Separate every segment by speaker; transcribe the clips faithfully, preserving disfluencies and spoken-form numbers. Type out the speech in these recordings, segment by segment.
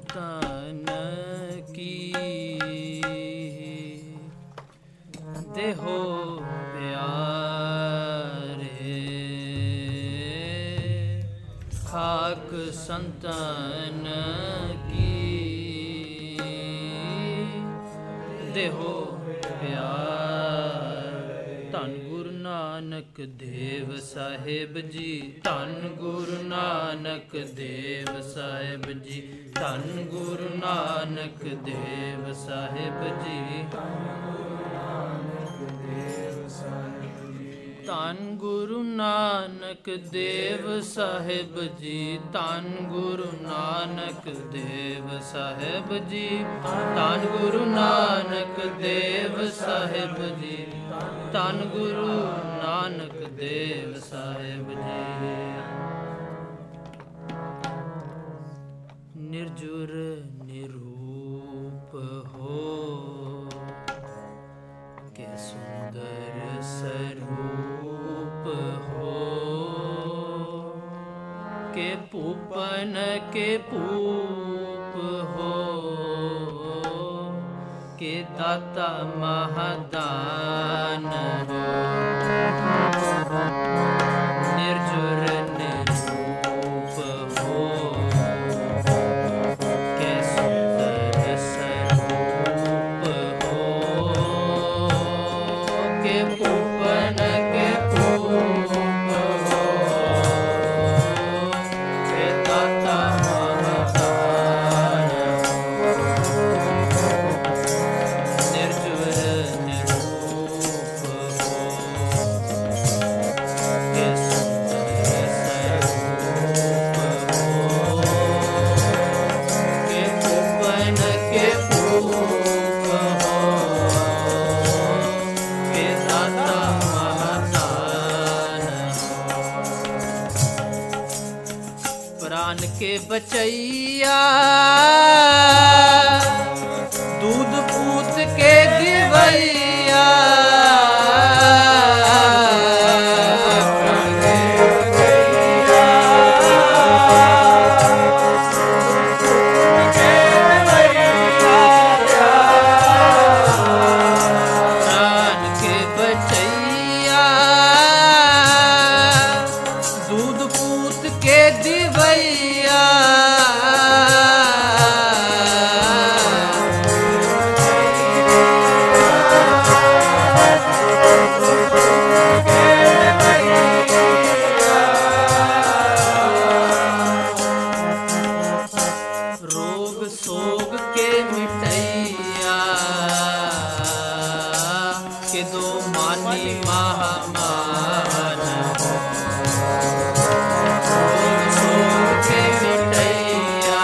Speaker 1: संतन की देहो प्यारे, खाक संतन की देहो प्यारे। धन गुरु नानक देव साहिब जी, धन गुरु नानक देव साहिब जी, धन गुरु नानक देव साहिब जी, धन गुरु नानक देव साहिब जी, धन गुरु नानक देव साहिब जी, धन गुरु नानक देव साहिब जी, धन गुरु नानक देव साहिब जी। निर्जुर निरूप हो के सुंदर स्वरूप हो, के पूपन के पूप हो, के दाता महादान हो। निर्जुर निरूप हो के सुंदर स्वरूप हो, के पूपन के पूप हो, के दाता महादान हो। निर्जुर निरूप हो के सुंदर स्वरूप हो, के पूपन के पूप हो, के दाता महादान हो। प्राण के बचैया दूध पूत के दिवैया, प्राण के बचैया दूध पूत के दिवैया, रोग सोग के मिटैया, के दो मानी महामान हो। रोग सोग के मिटैया,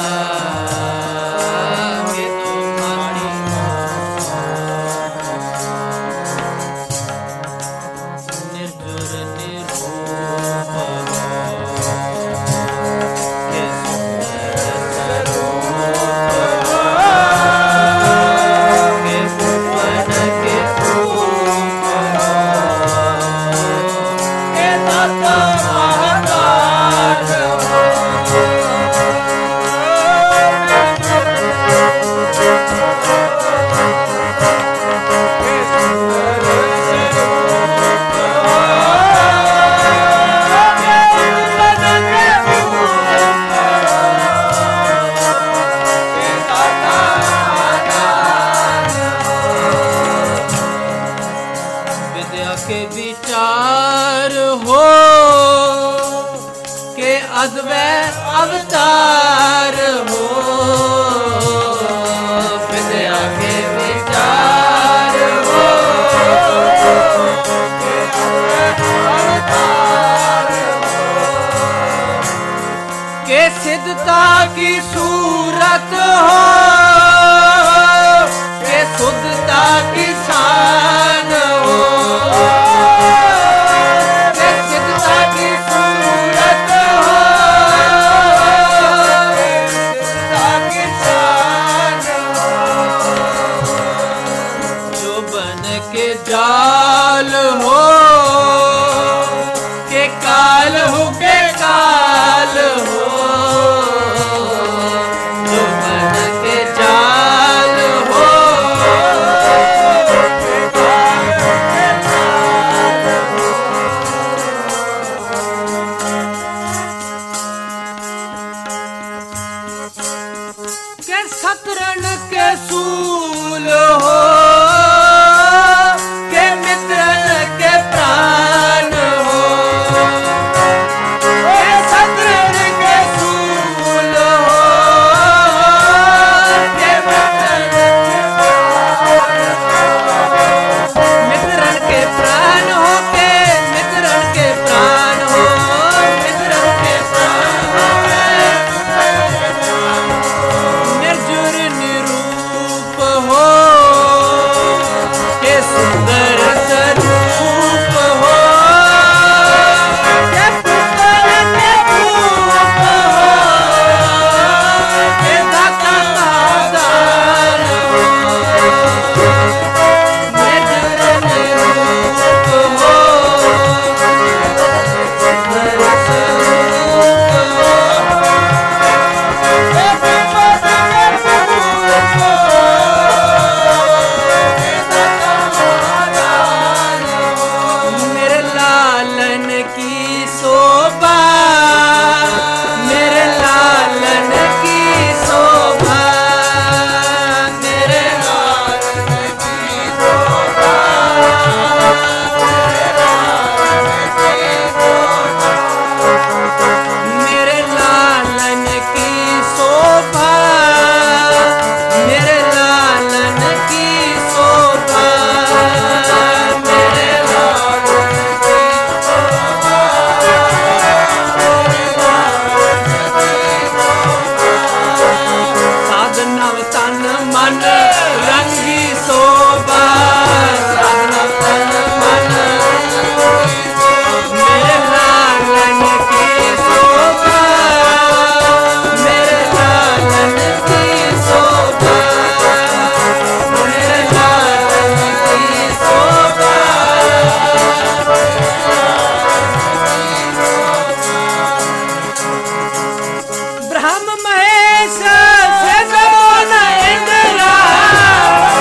Speaker 1: के दो मानी निर्जुर निरूप हो के सुंदर स्वरूप हो, के पूपन के पूप हो, के दाता महादान हो। विद्या के विचार हो के अद्वैत अवतार हो, विद्या के विचार हो के अद्वैत अवतार हो, के सिद्धता की सूरत हो, के शुद्धता की शान हो, के सिद्धता की सूरत हो, मित्रन के सूल हो के मित्रन के प्राण हो, के शत्रुन के सूल हो के मित्रन मित्रन के प्राण हो के मित्रन के प्राण हो, मित्रन के प्राण हो निर्जुर निरूप हो के सुंदर स्वरूप हो के पुत्र के रूप हो के दाता दान हो, निर्जुर निरूप हो सुंदर स्वरूप हो के पुत्र के रूप हो के दाता दान हो। मेरे लालन की शोभा, मेरे लालन की शोभा, मेरे लालन की शोभा, मेरे लालन की शोभा, मेरे लालन की शोभा, मेरे लालन की साधनव तन मन रंगी शोभा, साधनव तन मन मेरे लालन की शोभा, मेरे लालन की शोभा, मेरे लालन की शोभा। ब्रह्म महेश से कौन इंद्रा,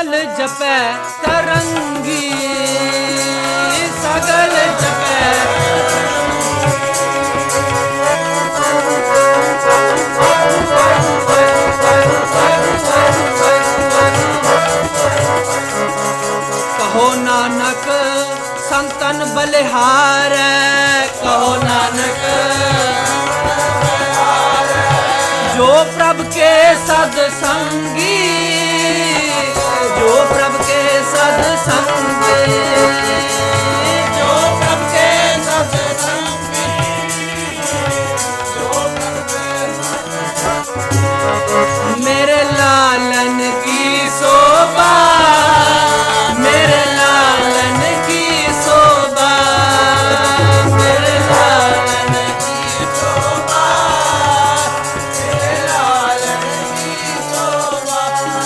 Speaker 1: सगल जपै तरंगी, सगल जपै कहो नानक संतन बलिहार, कहो नानक जो प्रभु के सत्संगी, जो प्रभु के सत्संगी, जो प्रभु के सत्संगी, जो प्रभु के सत्संगी। मेरे लालन की शोभा, मेरे लालन की शोभा, मेरे लालन की शोभा, मेरे लालन की शोभा।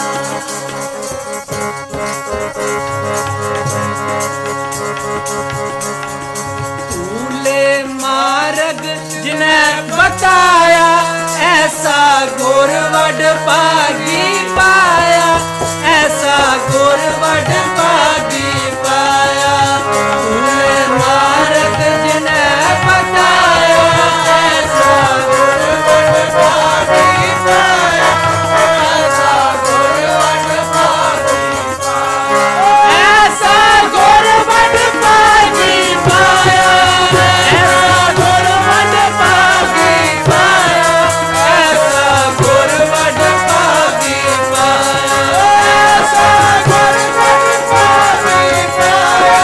Speaker 1: तूले मार्ग जिन्हें बताया, ऐसा गुर वड भागी पाया, ऐसा गुर वड भागी पाया। तूले मार्ग जिन्हें बताया, ऐसा गुर वड भागी पाया, ऐसा गुर वड भागी पाया, ऐसा गुर वड भागी पाया, ऐसा गुर वड भागी पाया, ऐसा गुर वड भागी पाया, ऐसा गुर वड भागी पाया,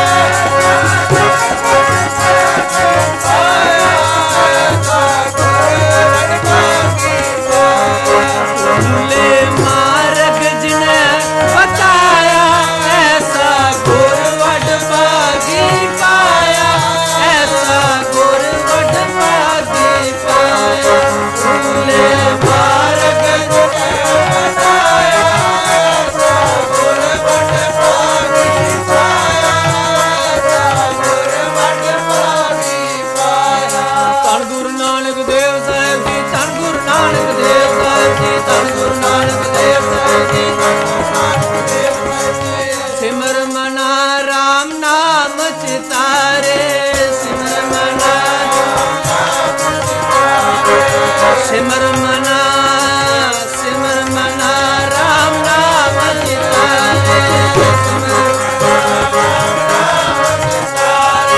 Speaker 1: तूले मार्ग जिन्हें बताया, ऐसा गुर वड भागी पाया, ऐसा गुर वड भागी पाया। तूले मार्ग जिन्हें बताया, ऐसा गुर वड भागी पाया, ऐसा गुर वड भागी पाया। धन गुरु नानक देव साहिब जी, धन गुरु नानक देव साहिब जी, धन गुरु नानक देव साहिब जी, धन गुरु नानक देव साहिब जी। सिमर मना राम नाम चितारे, सिमर मना राम नाम चितारे, सिमर मना, सिमर मना राम नाम चितारे, सिमर मना राम नाम चितारे।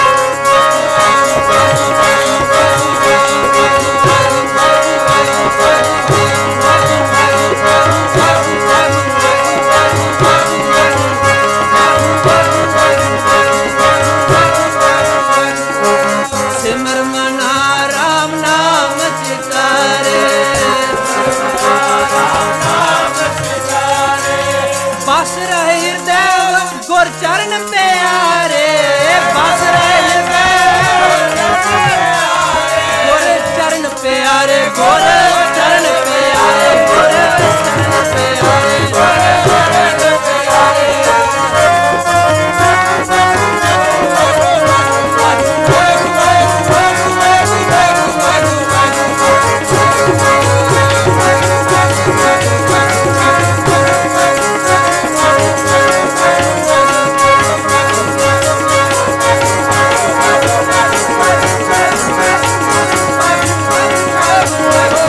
Speaker 1: सिमर मना राम नाम चितारे, बस रहे हृदय गुर चरण प्यारे, बस रहे हृदय गुर चरण प्यारे, गुर चरण प्यारे, गुर चरण प्यारे, गुर चरण प्यारे। Oh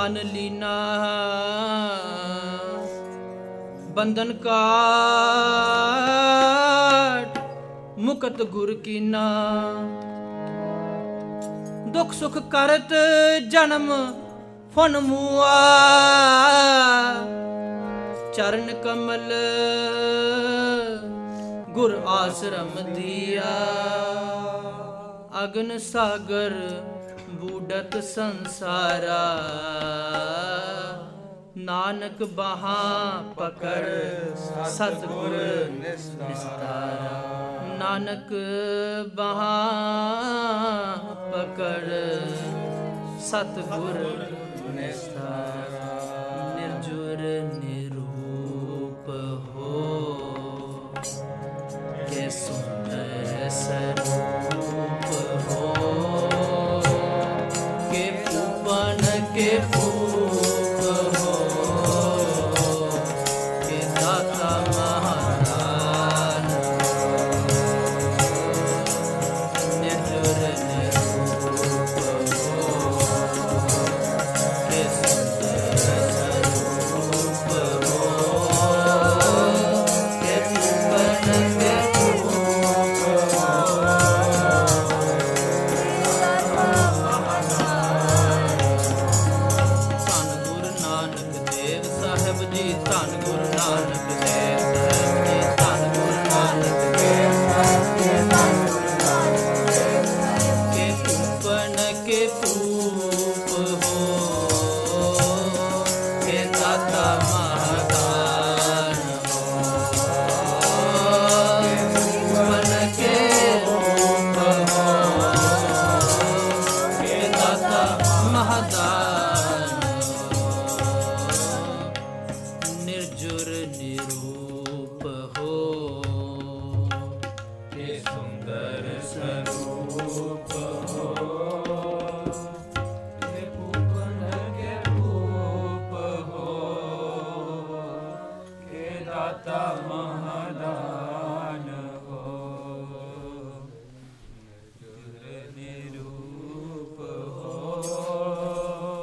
Speaker 1: मान लीना बंधन काट मुकत गुर कीना। दुख सुख करत जन्म फन मुआ चरण कमल गुर आश्रम दिया। अगन सागर बूढ़त संसारा नानक बहा पकड़ सतगुर निस्तारा। नानक बहा पकड़ सतगुर निस्तारा। निर्जुर निरूप हो के सुंदर स्वरूप हो के पूपन के पूप हो के दाता महादान। निर्जुर निरूप हो के सुंदर स्वरूप हो के पूपन के धन गुरु नानक देव साहिब जी। धन गुरु नानक देव साहिब जी। धन गुरु नानक देव साहिब जी। के पूपन के पूप हो के दाता महादान हो के पूपन के पूप हो के दाता महादान। निर्जुर निरूप हो के सुंदर स्वरूप